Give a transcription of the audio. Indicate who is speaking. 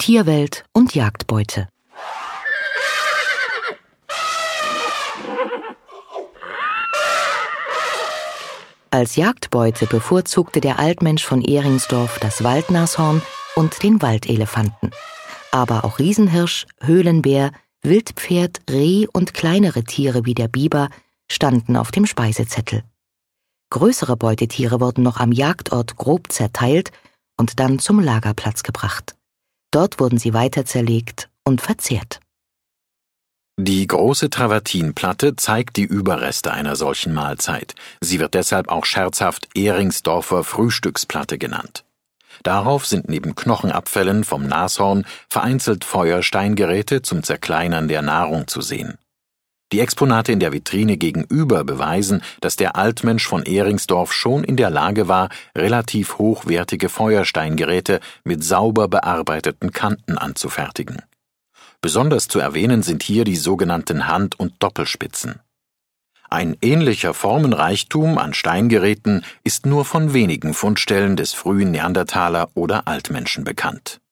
Speaker 1: Tierwelt und Jagdbeute. Als Jagdbeute bevorzugte der Altmensch von Ehringsdorf das Waldnashorn und den Waldelefanten. Aber auch Riesenhirsch, Höhlenbär, Wildpferd, Reh und kleinere Tiere wie der Biber standen auf dem Speisezettel. Größere Beutetiere wurden noch am Jagdort grob zerteilt und dann zum Lagerplatz gebracht. Dort wurden sie weiter zerlegt und verzehrt.
Speaker 2: Die große Travertinplatte zeigt die Überreste einer solchen Mahlzeit. Sie wird deshalb auch scherzhaft Ehringsdorfer Frühstücksplatte genannt. Darauf sind neben Knochenabfällen vom Nashorn vereinzelt Feuersteingeräte zum Zerkleinern der Nahrung zu sehen. Die Exponate in der Vitrine gegenüber beweisen, dass der Altmensch von Ehringsdorf schon in der Lage war, relativ hochwertige Feuersteingeräte mit sauber bearbeiteten Kanten anzufertigen. Besonders zu erwähnen sind hier die sogenannten Hand- und Doppelspitzen. Ein ähnlicher Formenreichtum an Steingeräten ist nur von wenigen Fundstellen des frühen Neandertaler oder Altmenschen bekannt.